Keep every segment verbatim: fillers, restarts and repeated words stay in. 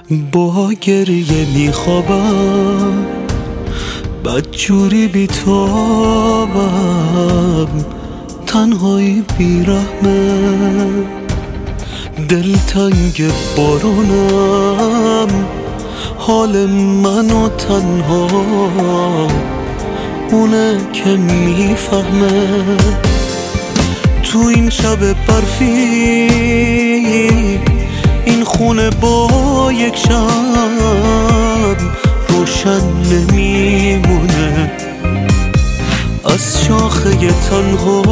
با گریه میخوابم، بدجوری بیتابم، تنهایی بیرحمه، دلتنگ بارونم، حال منو تنها اونه که میفهمه. تو این شب برفی این خونه با یک شب روشن نمیمونه، از شاخه تنها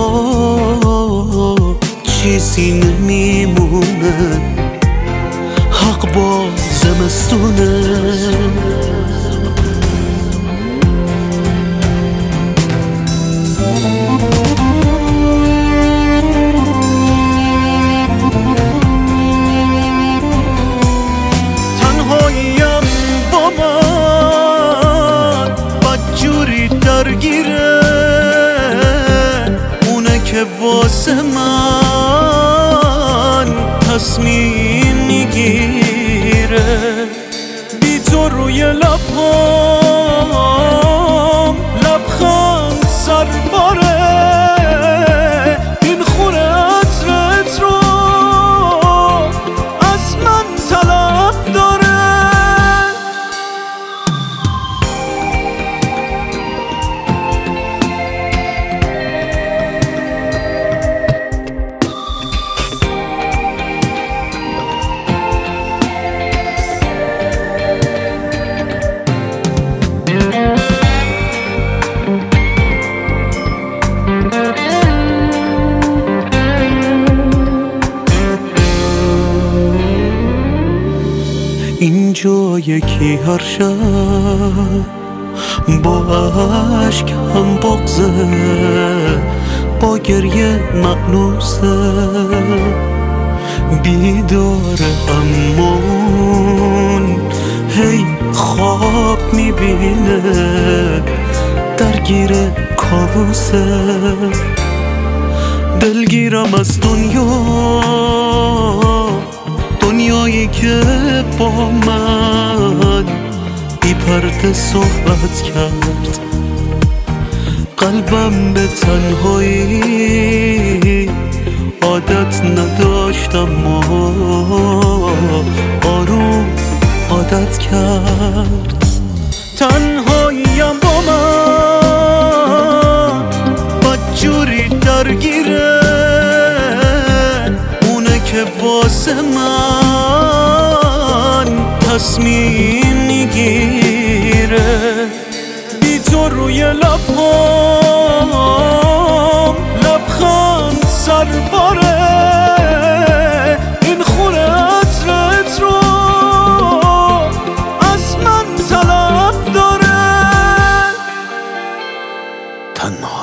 چیزی نمیمونه، حق با زمستونه. تنهاییم با من بدجوری درگیره، اونه که واسه من تصمیم میگیره. بی تو روی لبهام لبخند سر باره، این خونه عطرت رو از من طلب داره. اینجا یکی هر شب با عشق هم بغضه، با گریه مأنوسه، بیداره امون هی خواب میبینه، درگیر کابوسه. دلگیرم از دنیا، دنیایی که با من بی پرده صحبت کرد، قلبم به تنهایی عادت نداشتم و آروم عادت کرد. تنهاییم با من بدجوری درگیره، اونه که واسه من تصمیم میگیره. بی تو روی لبهام لبخند سر باره، این خونه عطرت رو از من طلب داره. تنها